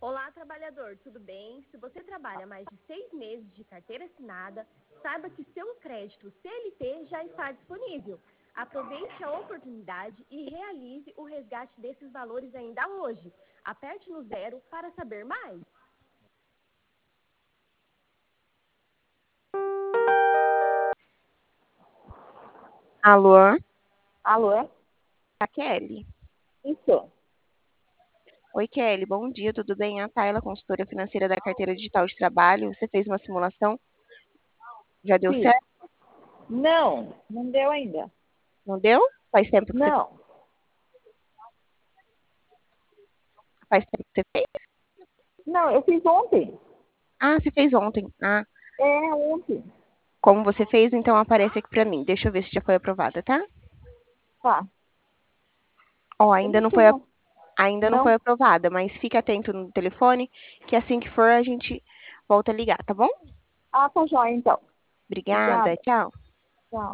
Olá, trabalhador, tudo bem? Se você trabalha mais de 6 meses de carteira assinada, saiba que seu crédito CLT já está disponível. Aproveite a oportunidade e realize o resgate desses valores ainda hoje. Aperte no 0 para saber mais. Alô, Alô? a Kelly. Isso. Oi, Kelly, bom dia, tudo bem? A Tayla, consultora financeira da Carteira Digital de Trabalho. Você fez uma simulação? Já deu Sim. certo? Não deu ainda. Não deu? Faz tempo que você, Não. faz tempo que você fez? Não, eu fiz ontem. Ah, você fez ontem. Ah, Ontem. como você fez, então aparece aqui pra mim. Deixa eu ver se já foi aprovada, tá? Tá. Ó, Eu não sei, ainda não foi não. aprovada, mas fique atento no telefone, que assim que for a gente volta a ligar, tá bom? Ah, tá jóia, então. Obrigada, Obrigada. tchau.